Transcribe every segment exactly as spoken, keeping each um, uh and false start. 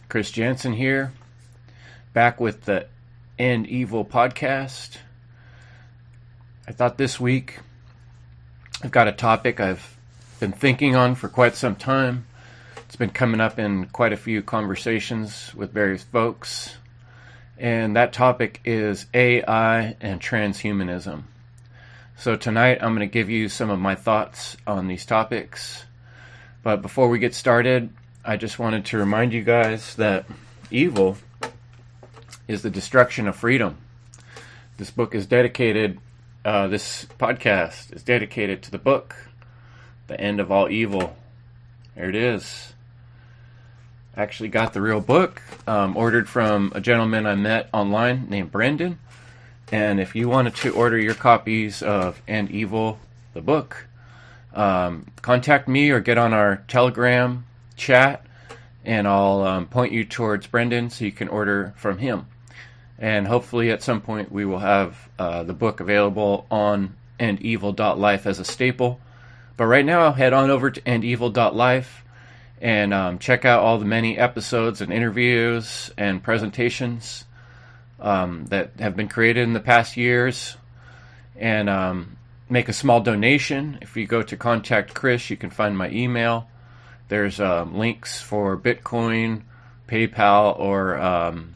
Chris Jansen here, back with the End Evil podcast. I thought this week I've got a topic I've been thinking on for quite some time. It's been coming up in quite a few conversations with various folks, and that topic is A I and transhumanism. So tonight I'm going to give you some of my thoughts on these topics. But before we get started, I just wanted to remind you guys that evil is the destruction of freedom. This book is dedicated, uh, this podcast is dedicated to the book, The End of All Evil. There it is. I actually got the real book, um, ordered from a gentleman I met online named Brendan. And if you wanted to order your copies of End Evil, the book, um, contact me or get on our Telegram chat, and I'll um, point you towards Brendan so you can order from him. And hopefully at some point we will have uh, the book available on end evil dot life as a staple. But right now, head on over to end evil dot life and um, check out all the many episodes and interviews and presentations um, that have been created in the past years. And um, make a small donation. If you go to Contact Chris, you can find my email. There's um, links for Bitcoin, PayPal, or um,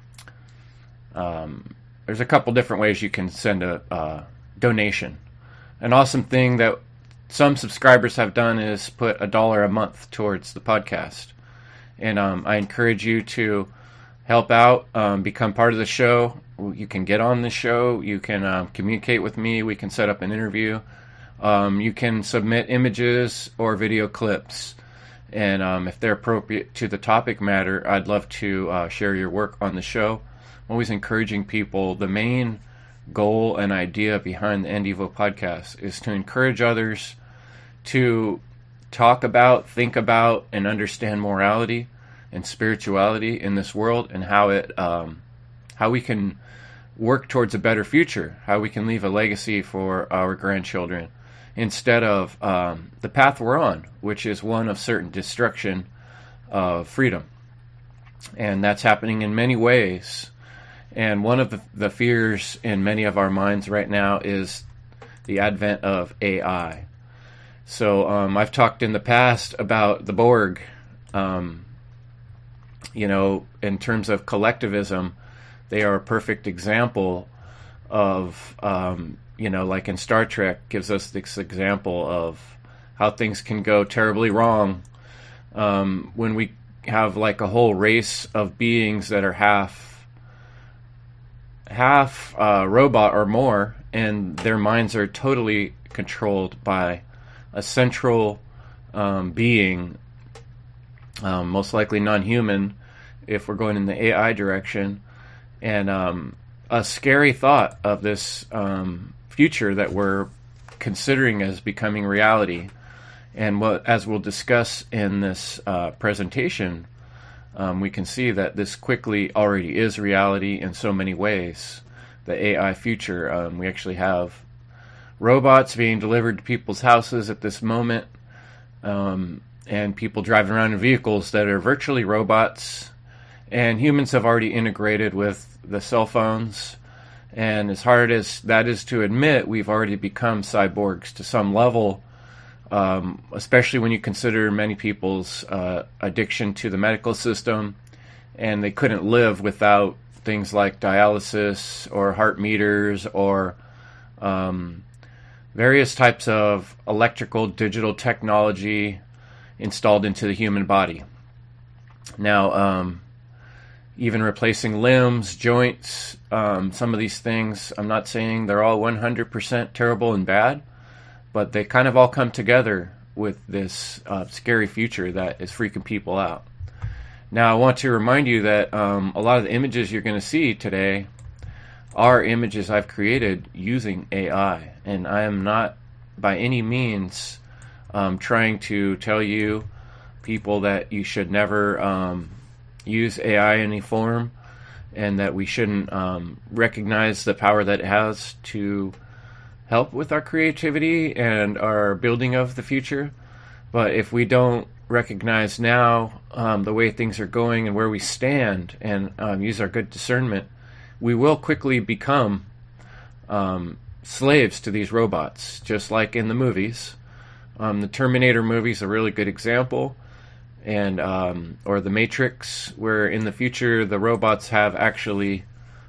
um, there's a couple different ways you can send a uh, donation. An awesome thing that some subscribers have done is put a dollar a month towards the podcast. And um, I encourage you to help out, um, become part of the show. You can get on the show. You can um, communicate with me. We can set up an interview. Um, you can submit images or video clips. And um, if they're appropriate to the topic matter, I'd love to uh, share your work on the show. I'm always encouraging people. The main goal and idea behind the End Evil podcast is to encourage others to talk about, think about, and understand morality and spirituality in this world, and how it, um, how we can work towards a better future, how we can leave a legacy for our grandchildren, instead of um, the path we're on, which is one of certain destruction of freedom. And that's happening in many ways. And one of the, the fears in many of our minds right now is the advent of A I. So um, I've talked in the past about the Borg. Um, you know, in terms of collectivism, they are a perfect example of, um, you know, like in Star Trek, gives us this example of how things can go terribly wrong um, when we have like a whole race of beings that are half, half uh, robot or more, and their minds are totally controlled by a central um, being, um, most likely non-human, if we're going in the A I direction. And um, a scary thought of this um, future that we're considering as becoming reality. And what, as we'll discuss in this uh, presentation, um, we can see that this quickly already is reality in so many ways. The A I future, um, we actually have robots being delivered to people's houses at this moment, um, and people driving around in vehicles that are virtually robots. And humans have already integrated with the cell phones. And as hard as that is to admit, we've already become cyborgs to some level, um, especially when you consider many people's uh, addiction to the medical system. And they couldn't live without things like dialysis or heart meters or um, various types of electrical digital technology installed into the human body. Now, um, even replacing limbs, joints, um, some of these things, I'm not saying they're all one hundred percent terrible and bad, but they kind of all come together with this uh, scary future that is freaking people out. Now, I want to remind you that um, a lot of the images you're going to see today are images I've created using A I, and I am not by any means um, trying to tell you, people, that you should never um, use A I in any form, and that we shouldn't um, recognize the power that it has to help with our creativity and our building of the future. But if we don't recognize now um, the way things are going and where we stand, and um, use our good discernment, we will quickly become um, slaves to these robots, just like in the movies. Um, the Terminator movie is a really good example, and um, or the Matrix, where in the future the robots have actually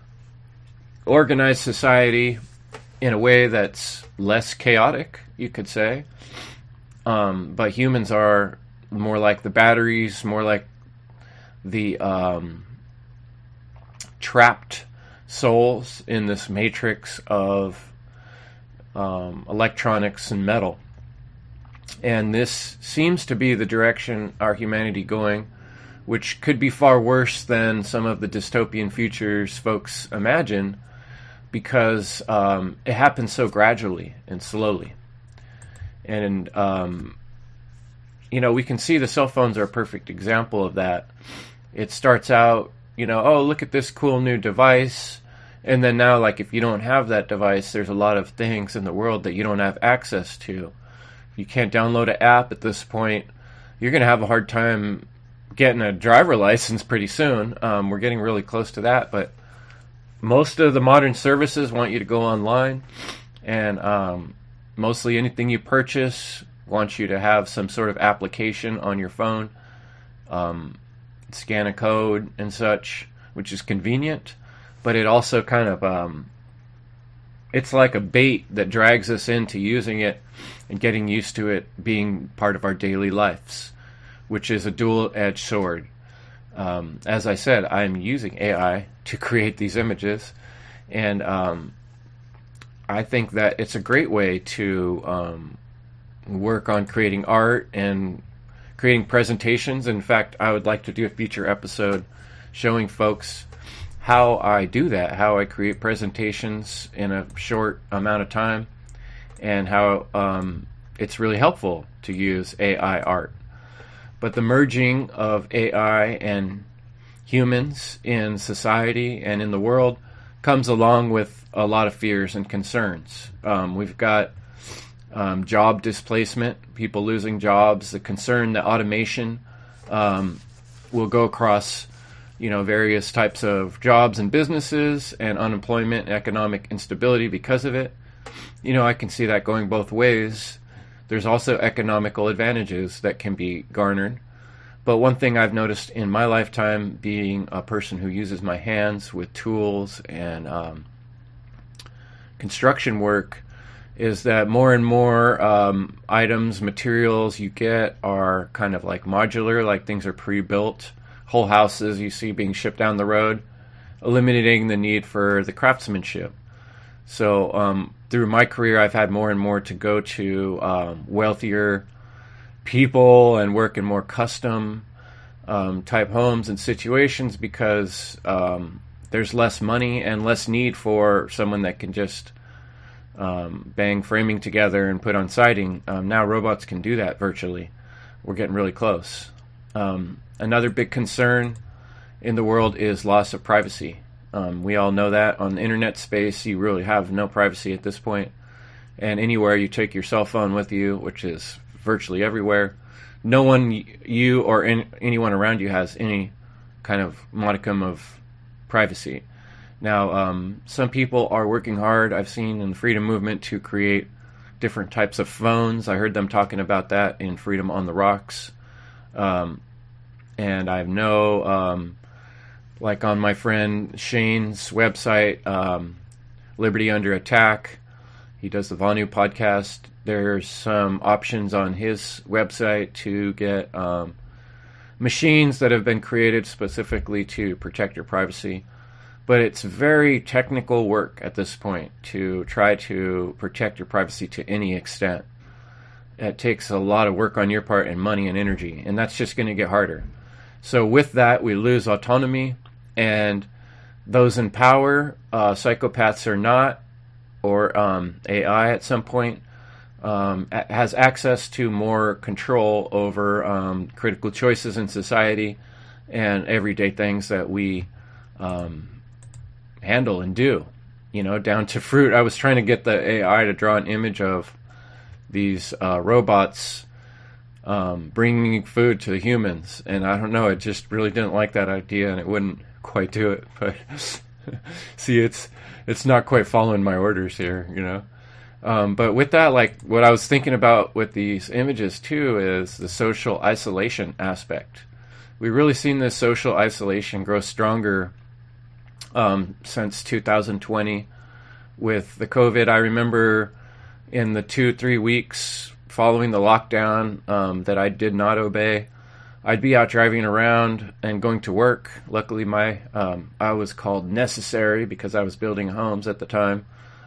organized society in a way that's less chaotic, you could say. Um, but humans are more like the batteries, more like the um, trapped souls in this matrix of um, electronics and metal. And this seems to be the direction our humanity going, which could be far worse than some of the dystopian futures folks imagine, because um, it happens so gradually and slowly. And, um, you know, we can see the cell phones are a perfect example of that. It starts out, you know, oh, look at this cool new device. And then now, like, if you don't have that device, there's a lot of things in the world that you don't have access to. You can't download an app at this point. You're going to have a hard time getting a driver license pretty soon. Um, we're getting really close to that, but most of the modern services want you to go online, and um, mostly anything you purchase wants you to have some sort of application on your phone, um, scan a code and such, which is convenient, but it also kind of, um, it's like a bait that drags us into using it and getting used to it being part of our daily lives, which is a dual-edged sword. Um, as I said, I'm using A I to create these images, and um, I think that it's a great way to um, work on creating art and creating presentations. In fact, I would like to do a future episode showing folks how I do that, how I create presentations in a short amount of time, and how um, it's really helpful to use A I art. But the merging of A I and humans in society and in the world comes along with a lot of fears and concerns. Um, we've got um, job displacement, people losing jobs, the concern that automation um, will go across, you know, various types of jobs and businesses, and unemployment and economic instability because of it. You know, I can see that going both ways. There's also economical advantages that can be garnered. But one thing I've noticed in my lifetime, being a person who uses my hands with tools and um, construction work, is that more and more um, items, materials you get are kind of like modular, like things are pre-built. Whole houses you see being shipped down the road, eliminating the need for the craftsmanship. So um, through my career, I've had more and more to go to um, wealthier people and work in more custom um, type homes and situations, because um, there's less money and less need for someone that can just um, bang framing together and put on siding. Um, now robots can do that virtually. We're getting really close. Um, another big concern in the world is loss of privacy. Um, we all know that on the internet space, you really have no privacy at this point. And anywhere you take your cell phone with you, which is virtually everywhere, no one, you or in, anyone around you, has any kind of modicum of privacy. Now, um, some people are working hard, I've seen in the freedom movement, to create different types of phones. I heard them talking about that in Freedom on the Rocks. Um, and I know, um, like on my friend Shane's website, um, Liberty Under Attack, he does the Vonu podcast. There's some options on his website to get um, machines that have been created specifically to protect your privacy. But it's very technical work at this point to try to protect your privacy to any extent. It takes a lot of work on your part, and money and energy, and that's just going to get harder. So with that, we lose autonomy, and those in power, uh, psychopaths or not, or um, A I at some point, um, a- has access to more control over um, critical choices in society and everyday things that we um, handle and do, you know, down to fruit. I was trying to get the A I to draw an image of these uh, robots um, bringing food to the humans. And I don't know, it just really didn't like that idea, and it wouldn't quite do it. But see, it's it's not quite following my orders here, you know. Um, but with that, like what I was thinking about with these images too is the social isolation aspect. We've really seen this social isolation grow stronger um, since two thousand twenty with the COVID. I remember in the two, three weeks following the lockdown um, that I did not obey, I'd be out driving around and going to work. Luckily, my um, I was called necessary because I was building homes at the time,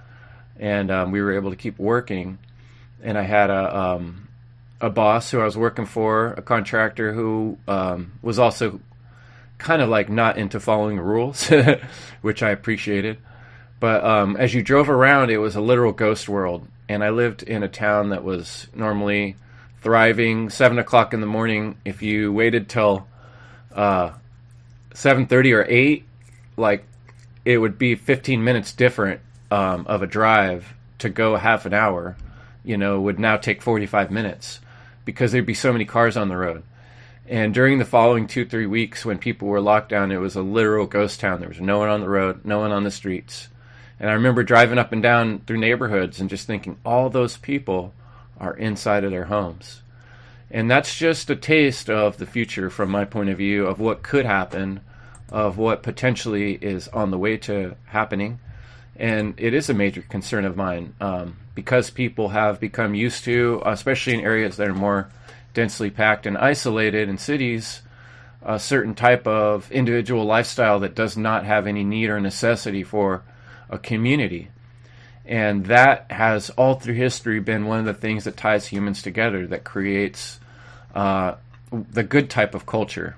and um, we were able to keep working. And I had a um, a boss who I was working for, a contractor who um, was also kind of like not into following the rules, which I appreciated. But um, as you drove around, it was a literal ghost world. And I lived in a town that was normally thriving. Seven o'clock in the morning, if you waited till uh, seven thirty or eight, like it would be fifteen minutes different um, of a drive to go half an hour. You know, would now take forty-five minutes because there'd be so many cars on the road. And during the following two, three weeks when people were locked down, it was a literal ghost town. There was no one on the road, no one on the streets. And I remember driving up and down through neighborhoods and just thinking, all those people are inside of their homes. And that's just a taste of the future from my point of view of what could happen, of what potentially is on the way to happening. And it is a major concern of mine um, because people have become used to, especially in areas that are more densely packed and isolated in cities, a certain type of individual lifestyle that does not have any need or necessity for a community. And that has all through history been one of the things that ties humans together, that creates uh, the good type of culture.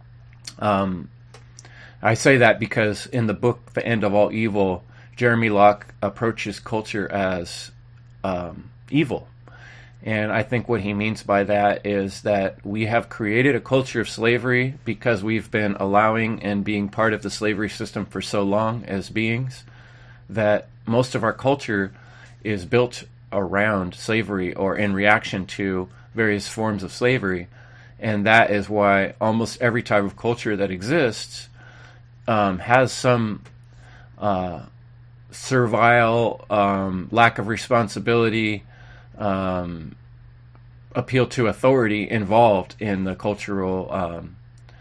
Um, I say that because in the book, The End of All Evil, Jeremy Locke approaches culture as um, evil. And I think what he means by that is that we have created a culture of slavery because we've been allowing and being part of the slavery system for so long as beings, that most of our culture is built around slavery or in reaction to various forms of slavery. And that is why almost every type of culture that exists um, has some uh, servile, um, lack of responsibility, um, appeal to authority involved in the cultural um,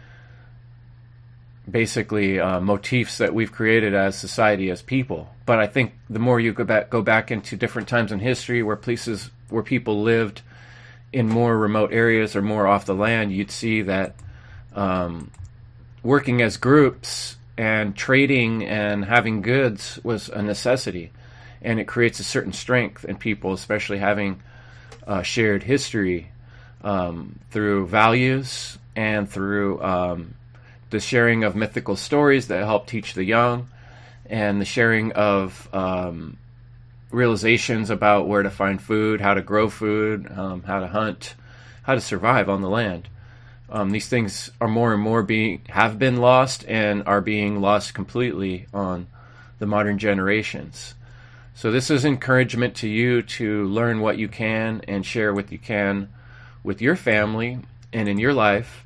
basically uh, motifs that we've created as society, as people. But I think the more you go back go back into different times in history where places where people lived in more remote areas or more off the land, you'd see that um, working as groups and trading and having goods was a necessity, and it creates a certain strength in people, especially having uh, shared history um, through values and through um, the sharing of mythical stories that help teach the young, and the sharing of um, realizations about where to find food, how to grow food, um, how to hunt, how to survive on the land. Um, these things are more and more being have been lost and are being lost completely on the modern generations. So this is encouragement to you to learn what you can and share what you can with your family and in your life,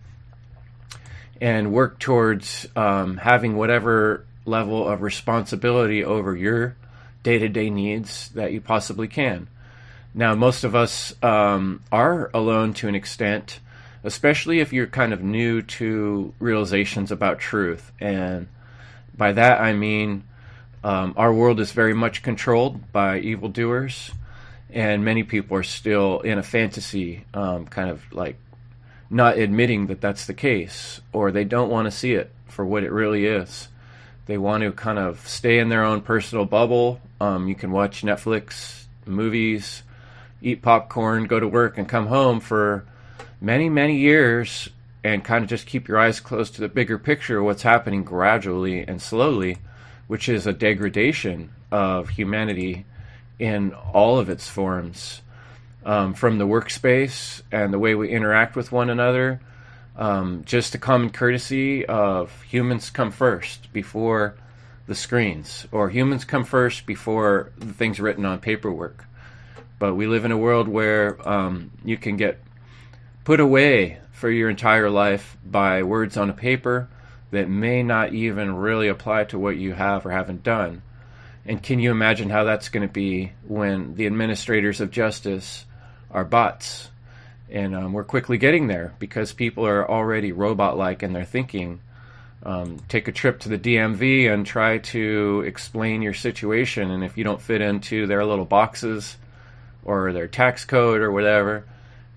and work towards um, having whatever level of responsibility over your day-to-day needs that you possibly can. Now, most of us um, are alone to an extent, especially if you're kind of new to realizations about truth. And by that I mean um, our world is very much controlled by evildoers, and many people are still in a fantasy, um, kind of like not admitting that that's the case, or they don't want to see it for what it really is. They want to kind of stay in their own personal bubble. Um, you can watch Netflix, movies, eat popcorn, go to work, and come home for many, many years and kind of just keep your eyes closed to the bigger picture of what's happening gradually and slowly, which is a degradation of humanity in all of its forms, um, from the workspace and the way we interact with one another. Um, just a common courtesy of humans come first before the screens, or humans come first before the things written on paperwork. But we live in a world where um, you can get put away for your entire life by words on a paper that may not even really apply to what you have or haven't done. And can you imagine how that's going to be when the administrators of justice are bots? And um, we're quickly getting there because people are already robot-like in their thinking. Um, take a trip to the D M V and try to explain your situation, and if you don't fit into their little boxes or their tax code or whatever,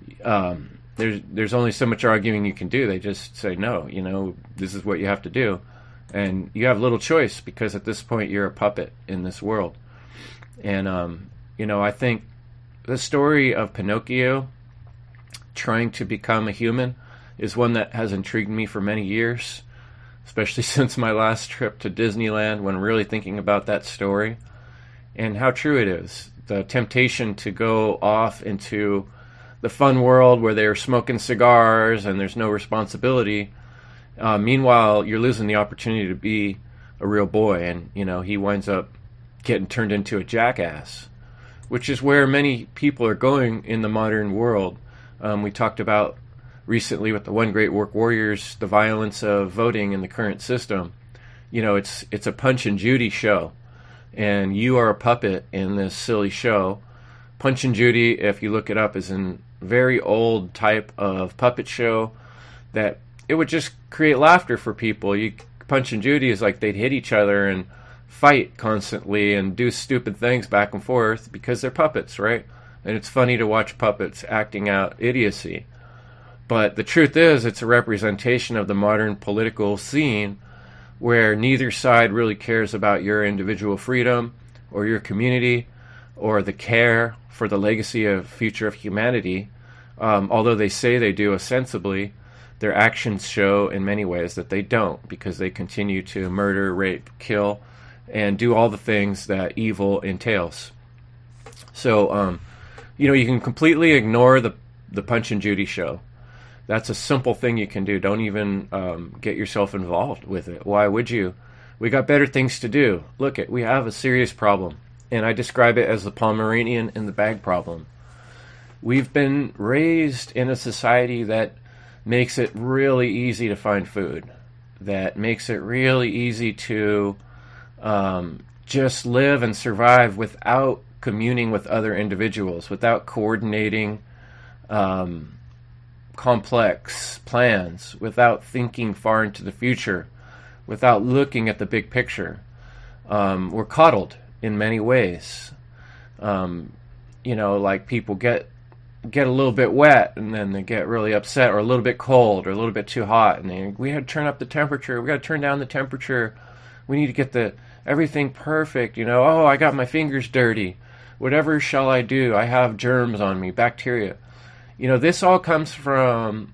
um, there's there's only so much arguing you can do. They just say, no, you know, this is what you have to do. And you have little choice because at this point you're a puppet in this world. And, um, you know, I think the story of Pinocchio trying to become a human is one that has intrigued me for many years, especially since my last trip to Disneyland, when really thinking about that story and how true it is. The temptation to go off into the fun world where they're smoking cigars and there's no responsibility. Uh, meanwhile, you're losing the opportunity to be a real boy, and you know he winds up getting turned into a jackass, which is where many people are going in the modern world. Um, we talked about recently with the One Great Work Warriors the violence of voting in the current system. You know, it's it's a Punch and Judy show, and you are a puppet in this silly show. Punch and Judy, if you look it up, is a very old type of puppet show that it would just create laughter for people. You Punch and Judy is like they'd hit each other and fight constantly and do stupid things back and forth because they're puppets, right? And it's funny to watch puppets acting out idiocy. But the truth is, it's a representation of the modern political scene where neither side really cares about your individual freedom or your community or the care for the legacy of future of humanity. Um, although they say they do ostensibly, their actions show in many ways that they don't, because they continue to murder, rape, kill, and do all the things that evil entails. So, um, you know, you can completely ignore the, the Punch and Judy show. That's a simple thing you can do. Don't even um, get yourself involved with it. Why would you? We got better things to do. Look, it, we have a serious problem, and I describe it as the Pomeranian in the bag problem. We've been raised in a society that makes it really easy to find food, that makes it really easy to um, just live and survive without communing with other individuals, without coordinating um, complex plans, without thinking far into the future, without looking at the big picture. Um, we're coddled in many ways. Um, you know, like people get get a little bit wet and then they get really upset, or a little bit cold, or a little bit too hot, and they we had to turn up the temperature. We got to turn down the temperature. We need to get the everything perfect. You know, oh, I got my fingers dirty. Whatever shall I do? I have germs on me, bacteria. You know, this all comes from,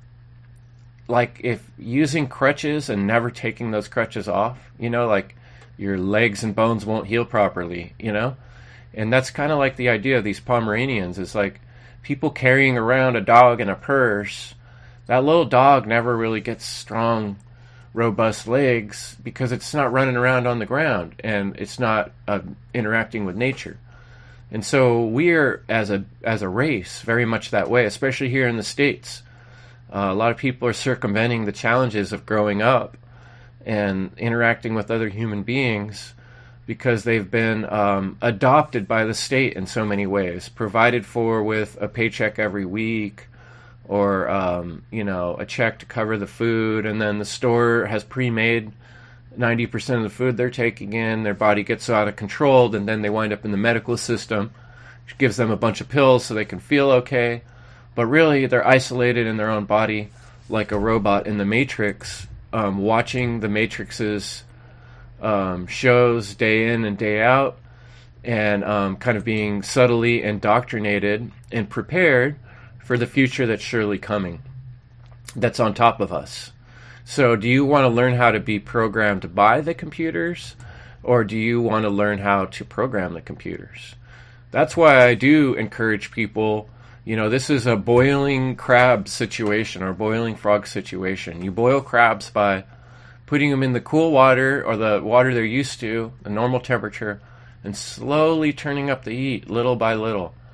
like, if using crutches and never taking those crutches off, you know, like your legs and bones won't heal properly, you know? And that's kind of like the idea of these Pomeranians. It's like people carrying around a dog in a purse. That little dog never really gets strong, robust legs because it's not running around on the ground and it's not uh, interacting with nature. And so we're, as a as a race, very much that way, especially here in the States. Uh, a lot of people are circumventing the challenges of growing up and interacting with other human beings because they've been um, adopted by the state in so many ways, provided for with a paycheck every week, or um, you know, a check to cover the food, and then the store has pre-made ninety percent of the food they're taking in. Their body gets out of control, and then they wind up in the medical system, which gives them a bunch of pills so they can feel okay. But really, they're isolated in their own body like a robot in the Matrix, um, watching the Matrix's um, shows day in and day out, and um, kind of being subtly indoctrinated and prepared for the future that's surely coming, that's on top of us. So do you want to learn how to be programmed by the computers, or do you want to learn how to program the computers? That's why I do encourage people, you know, this is a boiling crab situation or boiling frog situation. You boil crabs by putting them in the cool water or the water they're used to, the normal temperature, and slowly turning up the heat little by little.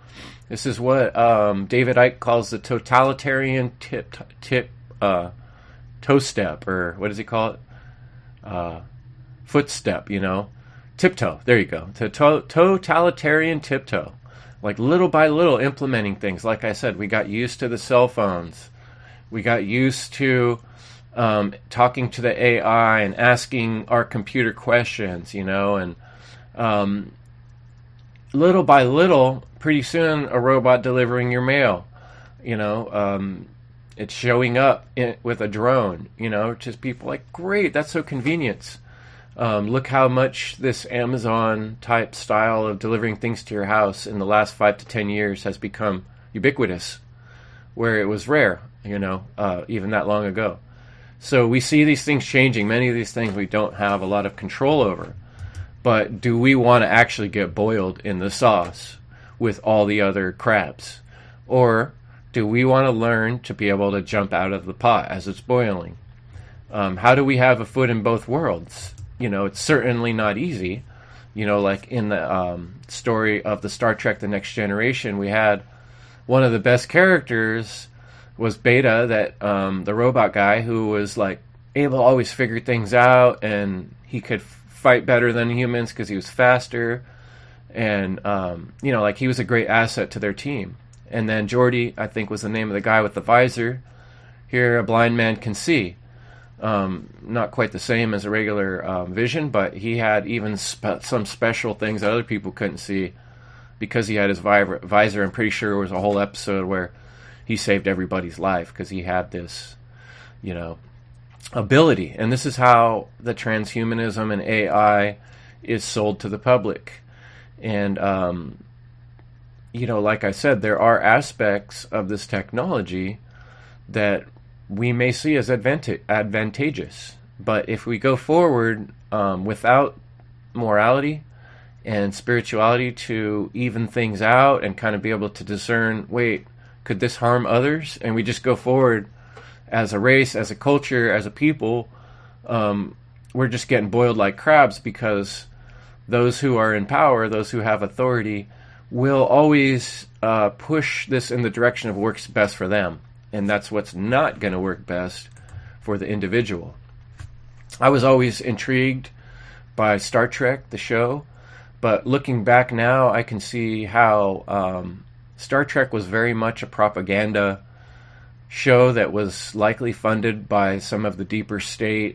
This is what um, David Icke calls the totalitarian tip tip uh, toe step, or what does he call it? Uh, footstep, you know, tiptoe. There you go. To- to- totalitarian tiptoe. Like little by little implementing things. Like I said, we got used to the cell phones. We got used to um, talking to the A I and asking our computer questions, you know, and um, little by little, pretty soon, a robot delivering your mail, you know, um, it's showing up in, with a drone, you know, just people like, great, that's so convenient. Um, look how much this Amazon type style of delivering things to your house in the last five to ten years has become ubiquitous, where it was rare, you know, uh, even that long ago. So we see these things changing. Many of these things we don't have a lot of control over. But do we want to actually get boiled in the sauce with all the other crabs? Or do we want to learn to be able to jump out of the pot as it's boiling? Um, how do we have a foot in both worlds? You know, it's certainly not easy. You know, like in the um, story of the Star Trek The Next Generation, we had one of the best characters was Beta, that um, the robot guy who was like able to always figure things out, and he could fight better than humans because he was faster. And, um, you know, like he was a great asset to their team. And then Geordi, I think, was the name of the guy with the visor. Here, a blind man can see. Um, not quite the same as a regular um, vision, but he had even spe- some special things that other people couldn't see because he had his vi- visor. I'm pretty sure there was a whole episode where he saved everybody's life because he had this, you know, ability. And this is how the transhumanism and A I is sold to the public. And, um, you know, like I said, there are aspects of this technology that we may see as advanta- advantageous. But if we go forward um, without morality and spirituality to even things out and kind of be able to discern, wait, could this harm others? And we just go forward as a race, as a culture, as a people, um, we're just getting boiled like crabs, because those who are in power, those who have authority, will always uh, push this in the direction of what works best for them. And that's what's not going to work best for the individual. I was always intrigued by Star Trek, the show, but looking back now, I can see how um, Star Trek was very much a propaganda show that was likely funded by some of the deeper state,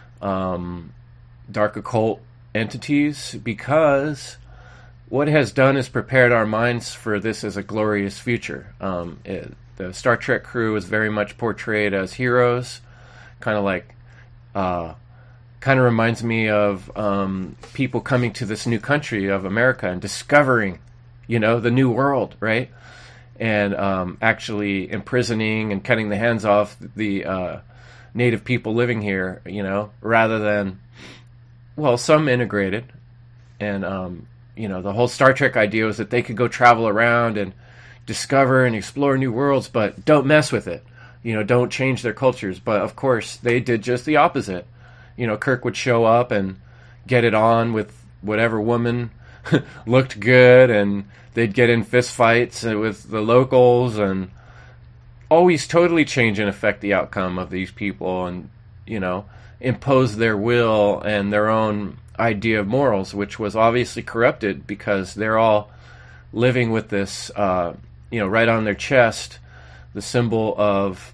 um, dark occult entities, because what it has done is prepared our minds for this as a glorious future. Um, it, The Star Trek crew is very much portrayed as heroes, kind of like, uh, kind of reminds me of um, people coming to this new country of America and discovering, you know, the new world, right? And um, actually imprisoning and cutting the hands off the uh, native people living here, you know, rather than, well, some integrated. And, um, you know, the whole Star Trek idea was that they could go travel around and discover and explore new worlds, but don't mess with it. You know, don't change their cultures. But of course, they did just the opposite. You know, Kirk would show up and get it on with whatever woman looked good, and they'd get in fist fights with the locals, and always totally change and affect the outcome of these people, and, you know, impose their will and their own idea of morals, which was obviously corrupted because they're all living with this, uh, you know, right on their chest, the symbol of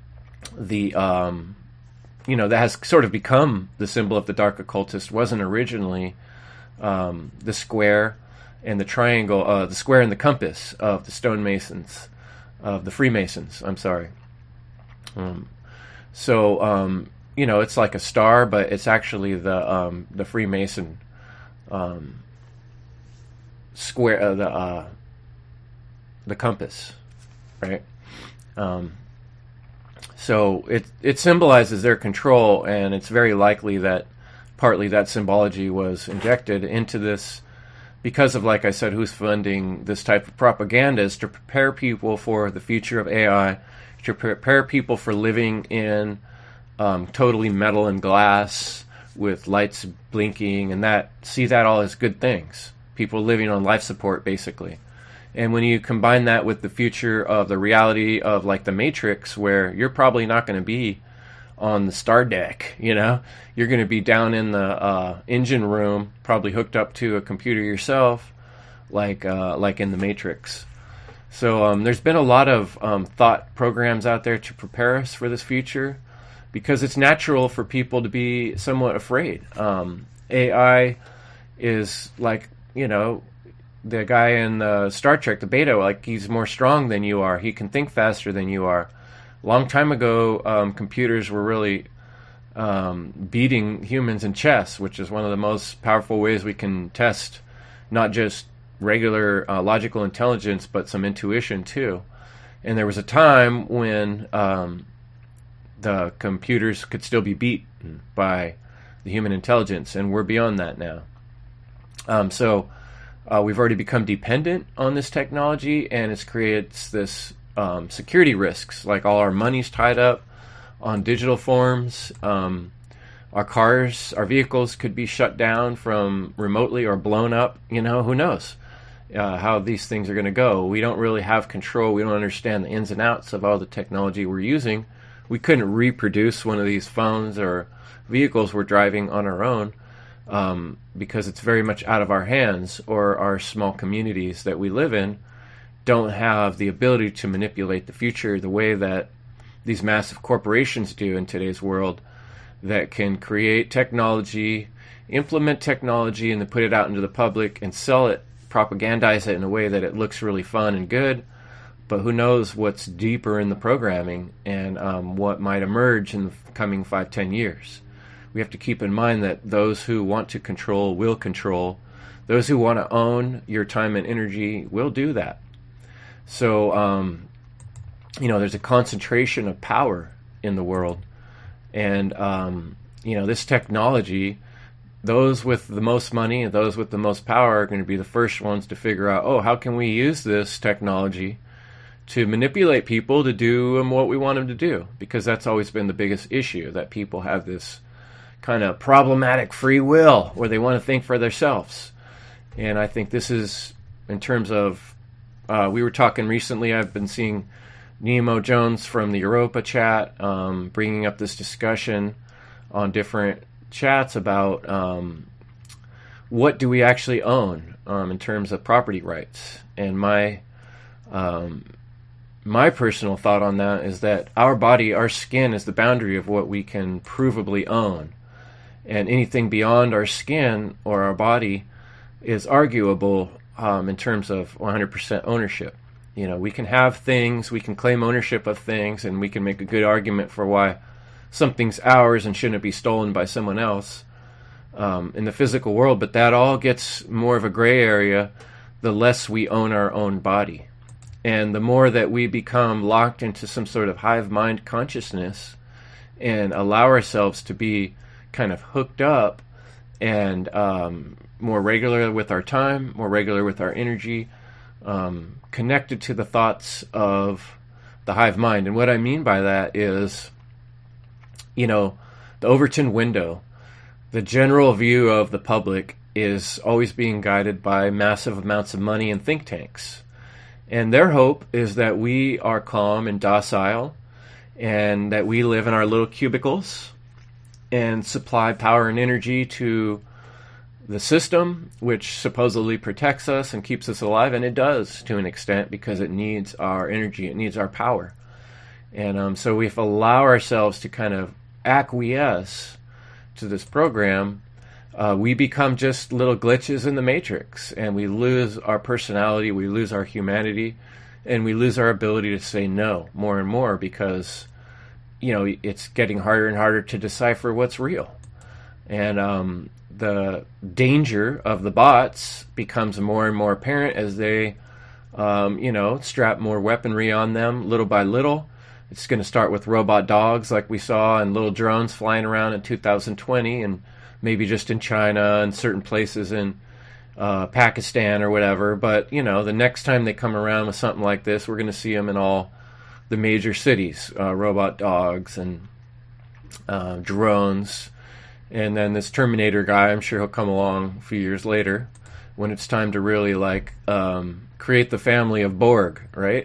the, um, you know, that has sort of become the symbol of the dark occultist. Wasn't originally um, the square and the triangle, uh, the square and the compass of the stonemasons, of the Freemasons, I'm sorry. Um, so, um, you know, it's like a star, but it's actually the um, the Freemason um, square, uh, the uh, the compass, right? Um, so it it symbolizes their control, and it's very likely that partly that symbology was injected into this because of, like I said, who's funding this type of propaganda, is to prepare people for the future of A I, to prepare people for living in um, totally metal and glass with lights blinking, and that see that all as good things. People living on life support, basically. And when you combine that with the future of the reality of like the Matrix, where you're probably not going to be on the star deck, you know, you're going to be down in the uh, engine room, probably hooked up to a computer yourself, like uh, like in the Matrix. So um, there's been a lot of um, thought programs out there to prepare us for this future, because it's natural for people to be somewhat afraid. Um, A I is like, you know, the guy in the Star Trek, the Beta, like he's more strong than you are. He can think faster than you are. A long time ago, um, computers were really um, beating humans in chess, which is one of the most powerful ways we can test not just regular uh, logical intelligence, but some intuition too. And there was a time when um, the computers could still be beaten by the human intelligence, and we're beyond that now. Um, so uh, we've already become dependent on this technology, and it creates this um, security risks, like all our money's tied up on digital forms. Um, our cars, our vehicles could be shut down from remotely or blown up. You know, who knows uh, how these things are going to go. We don't really have control. We don't understand the ins and outs of all the technology we're using. We couldn't reproduce one of these phones or vehicles we're driving on our own um, because it's very much out of our hands, or our small communities that we live in don't have the ability to manipulate the future the way that these massive corporations do in today's world, that can create technology, implement technology, and then put it out into the public and sell it, propagandize it in a way that it looks really fun and good. But who knows what's deeper in the programming, and um, what might emerge in the coming five, ten years. We have to keep in mind that those who want to control will control. Those who want to own your time and energy will do that. So, um, you know, there's a concentration of power in the world. And, um, you know, this technology, those with the most money and those with the most power are going to be the first ones to figure out, oh, how can we use this technology to manipulate people to do um, what we want them to do? Because that's always been the biggest issue, that people have this kind of problematic free will where they want to think for themselves. And I think this is, in terms of, uh, we were talking recently, I've been seeing Nemo Jones from the Europa chat um, bringing up this discussion on different chats about um, what do we actually own um, in terms of property rights. And my um, my personal thought on that is that our body, our skin, is the boundary of what we can provably own. And anything beyond our skin or our body is arguable um, in terms of one hundred percent ownership. You know, we can have things, we can claim ownership of things, and we can make a good argument for why something's ours and shouldn't be stolen by someone else um, in the physical world. But that all gets more of a gray area the less we own our own body. And the more that we become locked into some sort of hive mind consciousness and allow ourselves to be kind of hooked up and um, more regular with our time, more regular with our energy, um, connected to the thoughts of the hive mind. And what I mean by that is, you know, the Overton window, the general view of the public is always being guided by massive amounts of money and think tanks. And their hope is that we are calm and docile, and that we live in our little cubicles and supply power and energy to the system, which supposedly protects us and keeps us alive. And it does to an extent, because it needs our energy, it needs our power. And um, so if we allow ourselves to kind of acquiesce to this program, uh, we become just little glitches in the matrix, and we lose our personality, we lose our humanity, and we lose our ability to say no more and more, because you know, it's getting harder and harder to decipher what's real. And um, the danger of the bots becomes more and more apparent as they, um, you know, strap more weaponry on them little by little. It's going to start with robot dogs like we saw, and little drones flying around in two thousand twenty, and maybe just in China and certain places in uh, Pakistan or whatever. But, you know, the next time they come around with something like this, we're going to see them in all the major cities, uh, robot dogs and uh, drones. And then this Terminator guy, I'm sure he'll come along a few years later when it's time to really like um, create the family of Borg, right?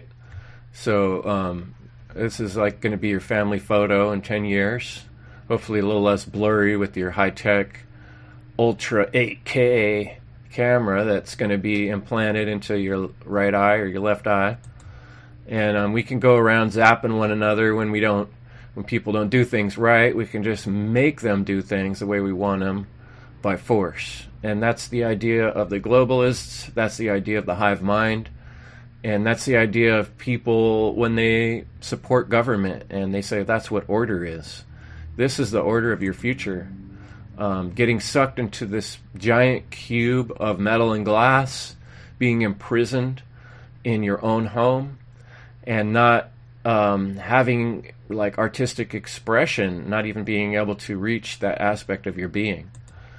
So um, this is like going to be your family photo in ten years. Hopefully a little less blurry with your high-tech Ultra eight K camera that's going to be implanted into your right eye or your left eye. And um, we can go around zapping one another when we don't, when people don't do things right. We can just make them do things the way we want them by force. And that's the idea of the globalists. That's the idea of the hive mind. And that's the idea of people when they support government and they say that's what order is. This is the order of your future. Um, getting sucked into this giant cube of metal and glass, being imprisoned in your own home, and not um, having like artistic expression, not even being able to reach that aspect of your being.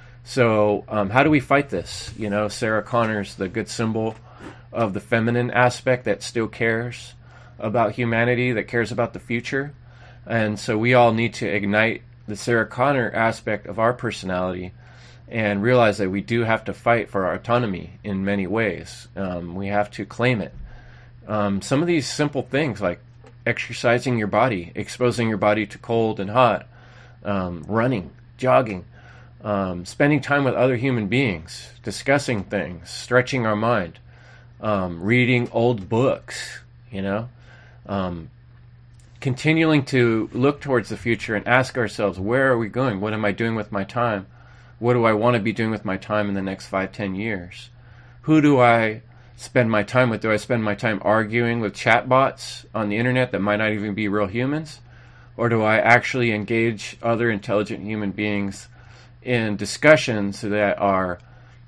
So um, how do we fight this? You know, Sarah Connor's the good symbol of the feminine aspect that still cares about humanity, that cares about the future. And so we all need to ignite the Sarah Connor aspect of our personality and realize that we do have to fight for our autonomy in many ways. Um, we have to claim it. Um, some of these simple things like exercising your body, exposing your body to cold and hot, um, running, jogging, um, spending time with other human beings, discussing things, stretching our mind, um, reading old books, you know, um, continuing to look towards the future and ask ourselves, where are we going? What am I doing with my time? What do I want to be doing with my time in the next five, ten years? Who do I spend my time with? Do I spend my time arguing with chatbots on the internet that might not even be real humans? Or do I actually engage other intelligent human beings in discussions that are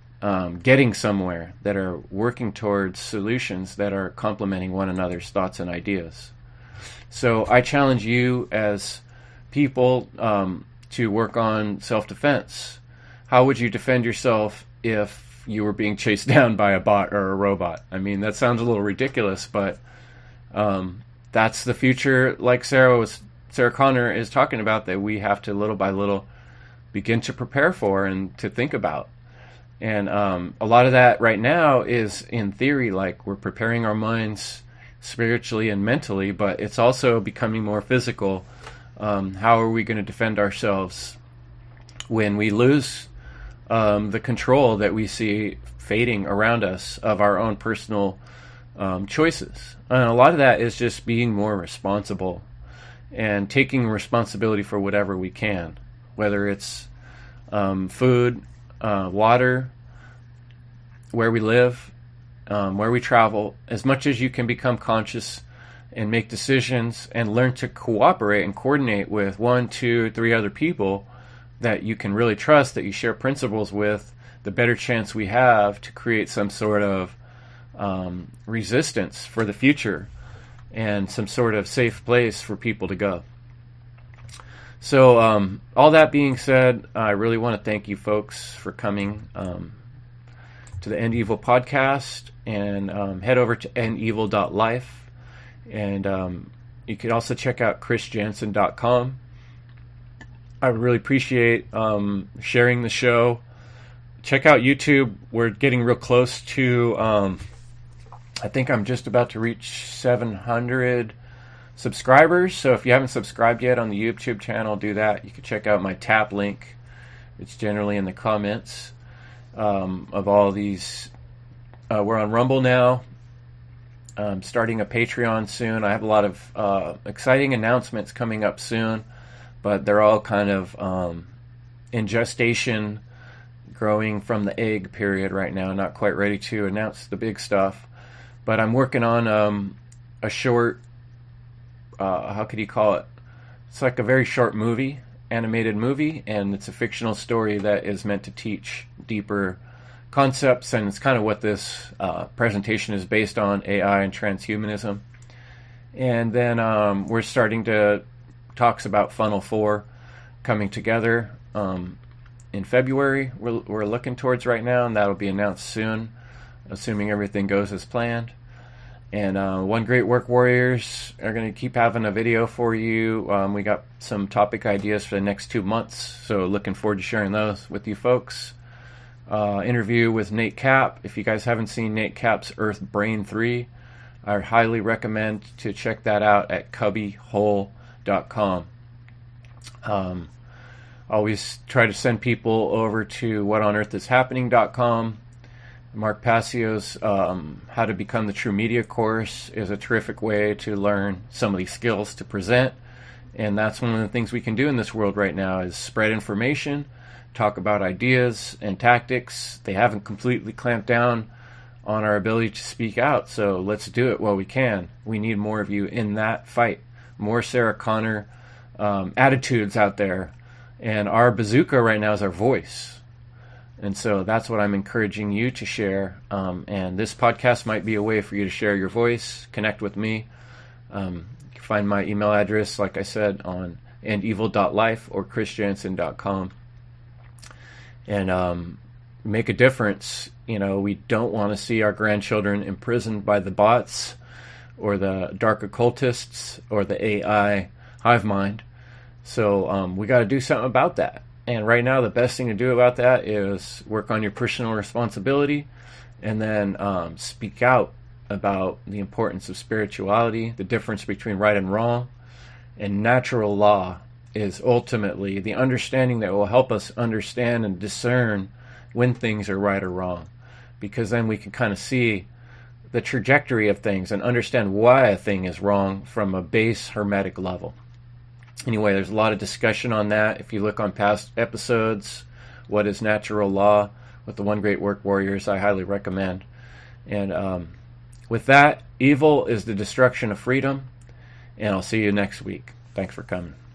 um, getting somewhere, that are working towards solutions that are complementing one another's thoughts and ideas? So I challenge you as people um, to work on self-defense. How would you defend yourself if you were being chased down by a bot or a robot? I mean, that sounds a little ridiculous, but um, that's the future, like Sarah was, Sarah Connor is talking about, that we have to little by little begin to prepare for and to think about. And um, a lot of that right now is in theory, like we're preparing our minds spiritually and mentally, but it's also becoming more physical. Um, how are we going to defend ourselves when we lose um, the control that we see fading around us of our own personal um, choices? And a lot of that is just being more responsible and taking responsibility for whatever we can, whether it's um, food, uh, water, where we live, um, where we travel. As much as you can become conscious and make decisions and learn to cooperate and coordinate with one, two, three other people that you can really trust, that you share principles with, the better chance we have to create some sort of um, resistance for the future and some sort of safe place for people to go. So um, all that being said, I really want to thank you folks for coming um, to the End Evil podcast, and um, head over to end evil dot life, and um, you can also check out chris jansen dot com. I would really appreciate um, sharing the show. Check out YouTube. We're getting real close to, um, I think I'm just about to reach seven hundred subscribers. So if you haven't subscribed yet on the YouTube channel, do that. You can check out my tap link. It's generally in the comments um, of all these. Uh, we're on Rumble now. I'm starting a Patreon soon. I have a lot of uh, exciting announcements coming up soon, but they're all kind of um, in gestation, growing from the egg period right now. Not quite ready to announce the big stuff, but I'm working on um, a short, uh, how could you call it? It's like a very short movie, animated movie, and it's a fictional story that is meant to teach deeper concepts, and it's kind of what this uh, presentation is based on, A I and transhumanism. And then um, we're starting to talks about Funnel four coming together um, in February. We're, we're looking towards right now, and that'll be announced soon, assuming everything goes as planned. And uh, One Great Work Warriors are going to keep having a video for you. Um, we got some topic ideas for the next two months, so looking forward to sharing those with you folks. uh, interview with Nate Cap. If you guys haven't seen Nate Cap's Earth Brain three, I highly recommend to check that out at cubbyhole dot com. Um, always try to send people over to what on earth is happening dot com. Mark Passio's um, How to Become the True Media course is a terrific way to learn some of these skills to present. And that's one of the things we can do in this world right now is spread information, talk about ideas and tactics. They haven't completely clamped down on our ability to speak out, so let's do it while we can. We need more of you in that fight. More Sarah Connor um, attitudes out there. And our bazooka right now is our voice. And so that's what I'm encouraging you to share. Um, and this podcast might be a way for you to share your voice, connect with me. Um, you can find my email address, like I said, on and evil dot life or chris jansen dot com. And um, make a difference. You know, we don't want to see our grandchildren imprisoned by the bots or the dark occultists or the A I hive mind. So um, we got to do something about that. And right now, the best thing to do about that is work on your personal responsibility and then um, speak out about the importance of spirituality, the difference between right and wrong. And natural law is ultimately the understanding that will help us understand and discern when things are right or wrong. Because then we can kind of see the trajectory of things and understand why a thing is wrong from a base hermetic level. Anyway, there's a lot of discussion on that. If you look on past episodes, What is Natural Law with the One Great Work Warriors, I highly recommend. And um, with that, evil is the destruction of freedom. And I'll see you next week. Thanks for coming.